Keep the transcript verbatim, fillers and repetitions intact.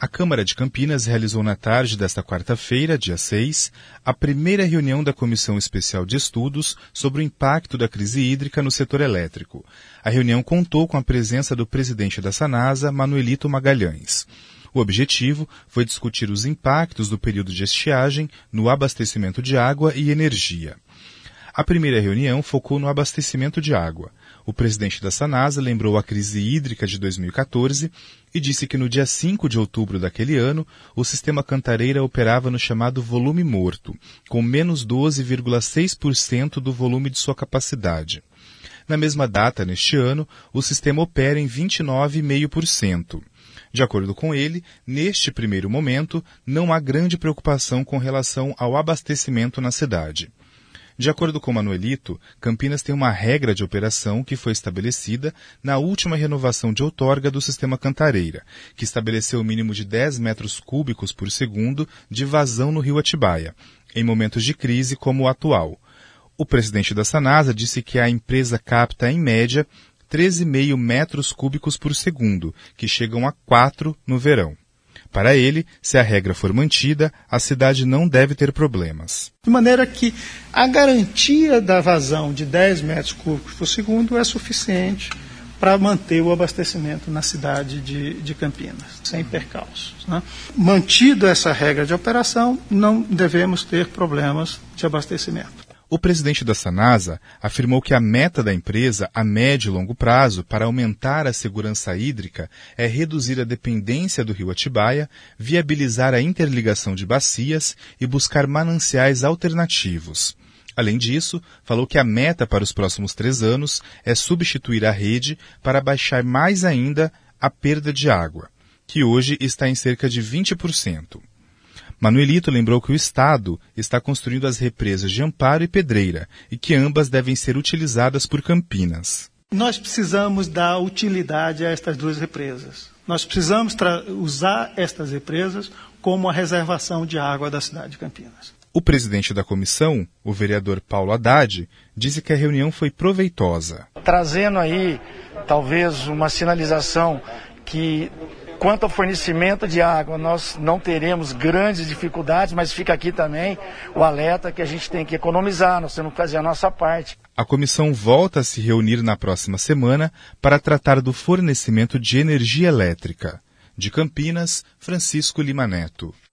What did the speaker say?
A Câmara de Campinas realizou na tarde desta quarta-feira, dia seis, a primeira reunião da Comissão Especial de Estudos sobre o impacto da crise hídrica no setor elétrico. A reunião contou com a presença do presidente da Sanasa, Manuelito Magalhães. O objetivo foi discutir os impactos do período de estiagem no abastecimento de água e energia. A primeira reunião focou no abastecimento de água. O presidente da Sanasa lembrou a crise hídrica de dois mil e quatorze e disse que no dia cinco de outubro daquele ano, o sistema Cantareira operava no chamado volume morto, com menos doze vírgula seis por cento do volume de sua capacidade. Na mesma data, neste ano, o sistema opera em vinte e nove vírgula cinco por cento. De acordo com ele, neste primeiro momento, não há grande preocupação com relação ao abastecimento na cidade. De acordo com Manuelito, Campinas tem uma regra de operação que foi estabelecida na última renovação de outorga do sistema Cantareira, que estabeleceu o mínimo de dez metros cúbicos por segundo de vazão no rio Atibaia, em momentos de crise como o atual. O presidente da Sanasa disse que a empresa capta, em média, treze vírgula cinco metros cúbicos por segundo, que chegam a quatro no verão. Para ele, se a regra for mantida, a cidade não deve ter problemas. De maneira que a garantia da vazão de dez metros cúbicos por segundo é suficiente para manter o abastecimento na cidade de, de Campinas, sem percalços, né? Mantido essa regra de operação, não devemos ter problemas de abastecimento. O presidente da Sanasa afirmou que a meta da empresa a médio e longo prazo para aumentar a segurança hídrica é reduzir a dependência do rio Atibaia, viabilizar a interligação de bacias e buscar mananciais alternativos. Além disso, falou que a meta para os próximos três anos é substituir a rede para baixar mais ainda a perda de água, que hoje está em cerca de vinte por cento. Manuelito lembrou que o Estado está construindo as represas de Amparo e Pedreira e que ambas devem ser utilizadas por Campinas. Nós precisamos dar utilidade a estas duas represas. Nós precisamos usar estas represas como a reservação de água da cidade de Campinas. O presidente da comissão, o vereador Paulo Haddad, disse que a reunião foi proveitosa. Trazendo aí, talvez, uma sinalização que, quanto ao fornecimento de água, nós não teremos grandes dificuldades, mas fica aqui também o alerta que a gente tem que economizar, nós temos que fazer a nossa parte. A comissão volta a se reunir na próxima semana para tratar do fornecimento de energia elétrica. De Campinas, Francisco Lima Neto.